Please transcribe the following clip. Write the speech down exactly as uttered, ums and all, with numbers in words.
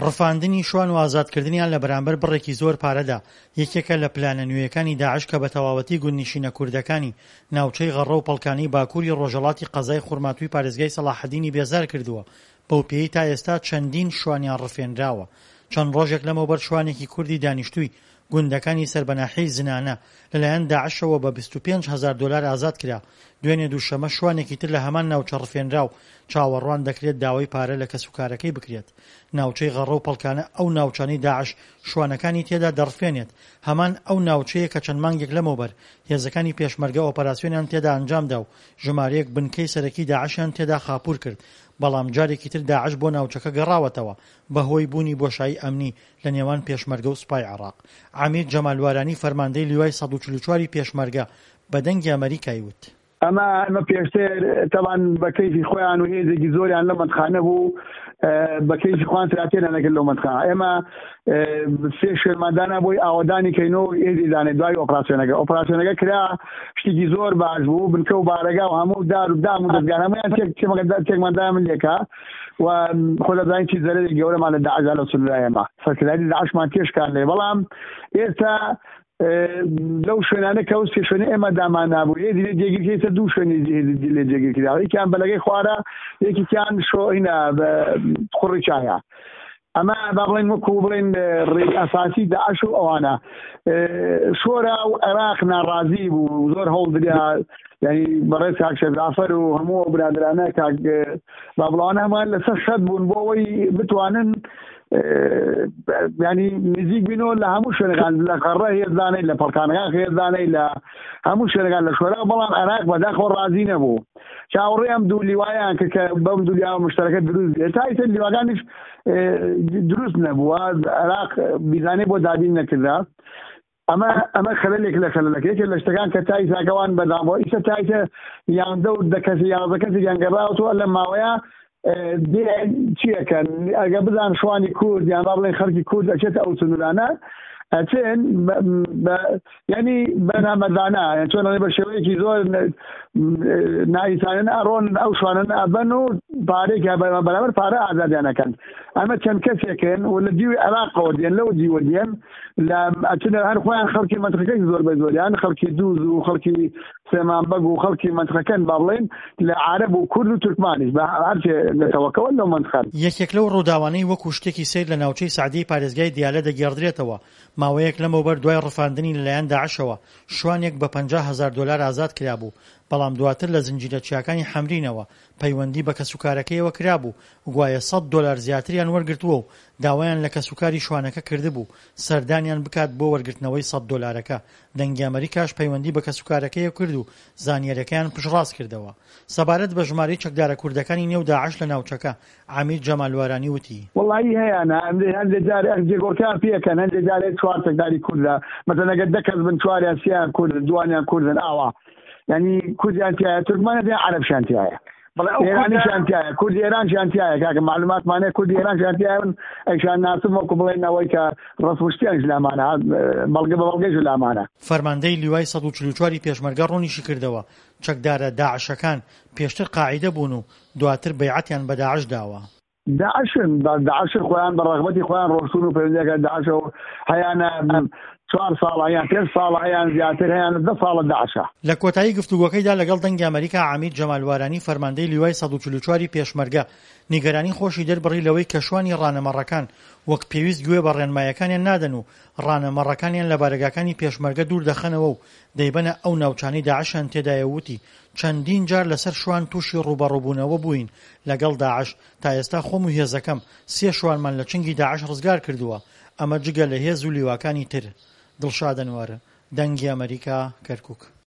ڕفاندنی شوان و ئازادکردنیان لە بەرامبەر بڕێکی زۆر پارەدا یەکێکە لە پلانە نوێیەکانی داعش کە بە تەواوەتی گوندنشینە کوردەکانی ناوچەی غەڕە و پەڵکانی باکووری ڕۆژهەڵاتی قەزای خوڕماتووی پارێزگای سەلاحەدینی بێزار کردووە. بەو پێی تا ئێستا چەندین شوانیان ڕفێنراوە. چەند ڕۆژێک لەمەوبەر شوانێکی کوردی دانیشتووی گوندەکانی سەربەناحەی زنانە لەلایەن داعشەوە بە بیست و پێنج هەزار دۆلار ئازاد کرا. دوێنێ دووشەمە شوانێکی تر لە هەمان ناوچە ڕفێنراو چاوەڕوان دەکرێت داوای پارە لە کەسوکارەکەی بکرێت. ناوچەی غەڕە و پەڵکانە ئەو ناوچانەی داعش شوانەکانی تێدا دەڕفێنێت. هەمان ئەو ناوچەیە کە چەند مانگێک لەمەوبەر هێزەکانی پێشمەرگە ئۆپەراسیۆنیان تێدا ئەنجامدا و ژمارەیەک بنکەی سەرەکی داعشیان تێدا خاپوور کرد. بەڵام جارێکی تر داعش بۆ ناوچەکە گەڕاوەتەوە بەهۆی بوونی بۆشایی ئەمنی لە نێوان پێشمەرگە و سوپای عێراق. عامیر جەمالوارانی فەرماندەی لیوای سەد و چل و چواری پێشمەرگە بە دەنگی ئەمریکای وت: ئەمە ئەمە پێشتر تەوان بە کەیفی خۆیان و هێزێکی زۆریان لە مەتخانە بوو بە کەیفی خۆیان تراتێنە نەکرد لەو مەتخانە. ئێمە سێ شوێنمادانە بۆی ئاوەدانی کەینەوە هێزی دانێت دوای ئۆپراسیۆنەکە. ئۆپراسیۆنەکە کرا شتێکی زۆر باش بوو، بنکە و بارەگا و هەموو دار و دام و دەستگان هەمویان تێکمەدای من لێکا و خۆ دەزانین چی زەرەری گەورەمان لە داعش لە سولای ئێمە سەرکرداری داعشمان تێشکان لێ. بەڵام ئێستا لەو شوێنانە کە ئەو سێ شوێنە ئێمە دامان نابوو هێزی جێگیرکەیتە دوو شوێنی لێ جێگیرکراوە. یەکیان بەلەگەی خوارە، یەکێکیان شۆینە خوڕی چایە. ئەمە با بڵێن وەکو بڵێن ڕێک ئەساسی داعش و ئەوانە. شۆرە و عێراق ناڕازی بوو، زۆر هەوڵ دریا یعنی بەڕێز کاک شەجاعفەر و هەموو برادرانە کاک با بڵاوانە هەمان لەسەر شەد بوون بۆ ئەوەی بتوانن ینی نزیک بینەوە لە هەموو شوێنەکان لە قەڕە هێزدانەی لە پەڵکانەکان هێزدانەی لە هەموو شوێنەکان لە شوێنە. بەڵام عێراق بەداخۆ ڕازی نەبوو. چاوەڕێ ئەم دوو لیوایان کە بەم دوو لیوە مشتەرەکە دروست تا ئیتر لیواکانیش دروست نەبووە. عێراق بیزانەی بۆ دابین نەکردا. ئەمە ئەمە خەلەلێک لە خەلەلەکەیەکە لە شتەکان کە تا ئیساکەوان بەدامەوە ئیسە تا ئیتر یانزدە و دە کەسی یانزدە کەسێکیان گەڕاوەتەوە لە ماوەیە چیەکەن ئەگە بزان شوانی کورد یان با بڵێن خەڵکی کورد ئەچێتە ئەو سنوورانە ئەچێن ینی بەنامەدانە چۆن بە شێوەیەکی زۆر نائیسانن ئەڕۆن ئەو شوانن ئەبەن و پارێک بەرامبەر پارە ئازادیانەکەن. ئەمە چەند کەسێکن و لە دیوی عێراقەوە دێن لەو دیوە دێن لە ئەچنە هەر خۆیان خەڵکی مەنتقەکەی زۆر بە زۆریان خەڵکی دووز و خەڵکی سێمانبەگ و خەڵکی مەنتقەکەن با بڵێن لە عارەب و کورد و تورکمانیش بە هەرچێ لەتەوەکەوە لەو مەنتقەن. یەکێک لەو ڕووداوانەی وەکو شتێکی سیر لە ناوچەی سعدی پارێزگای دیالە دەگێڕدرێتەوە. ماوەیەک لەمەوبەر دوای ڕفاندنی لەلایەن داعشەوە شوانێک بە پەنجا هەزار دۆلار ئازاد کرابوو. بەڵام دواتر لە زنجیرە چیاکانی حەمرینەوە پەیوەندی بە کەسوکارەکەیەوە کرابوو گوایە سەد دۆلار زیاتریان وەرگرتووە و داوایان لە کەسوکاری شوانەکە کردبوو سەردانیان بکات بۆ وەرگرتنەوەی سەد دۆلارەکە. دەنگی ئەمریکاش پەیوەندی بە کەسوکارەکەیە کرد و زانیاریەکەیان پشڕاست کردەوە. سەبارەت بە ژمارەی چەکدارە کوردەکانی نێو داعش لە ناوچەکە عامیر جەمالوارانی وتی: وەڵڵی هەیەە هەندێک جار جێگۆرکان پێکەن هەندێک جارێک چوار چەکداری کوردە مەتەن ئەگەر دە کەس بن چواریان سییان کورد دوانیان کوردن ئاوا ینی کوردیان تایە تورکمانە بێ عەرەبشیان تایە ئێرانیشیان تایە کوردی ئێرانشیان تایە کاکە معلوماتمانەیە کوردی ئێرانشیان تایەن ئەیشان ناسم وەکو بڵێنەوەی کە ڕەسوشتیانش لامانە بەڵگە بە بەڵگەیش لامانە. فەرماندەی لیوای سەد و چل و چواری پێشمەرگە ڕوونیشی کردەوە چەکدارە داعشەکان پێشتر قاعیدە بوون و دواتر بەیعەتیان بە داعش داوە. داعشن داعش خۆیان بە ڕەغبەتی خۆیان ڕۆشتون و پەیوەندیەکە داعشەوە هەیانە چوار ساڵ هەیان پێنج ساڵ هەیان زیاتر هەیان دە ساڵە داعشە. لە کۆتایی گفتوگۆکەیدا لەگەڵ دەنگی ئەمریکا عامیر جەمالوارانی فەرماندەی لیوای سەد و چل و چواری پێشمەرگە نیگەرانی خۆشی دەربڕی لەوەی کە شوانی ڕانەمەڕەکان وەک پێویست گوێ بە ڕێنمایەکانیان نادەن و ڕانەمەڕەکانیان لە بارگاکانی پێشمەرگە دوور دەخەنەوە و دەیبەنە ئەو ناوچانەی داعشیان تێدایە. وتی چەندین جار لەسەر شوان تووشی ڕوبەڕووبوونەوە بووین لەگەڵ داعش تا ئێستا خۆم و هێزەکەم سێ شوانمان لە چنگی داعش ڕزگار کردووە. ئەمە جگە لە هێز و لیواکانی تر. دڵشاد ئەنوەر، دەنگی ئەمریکا، کەرکووک.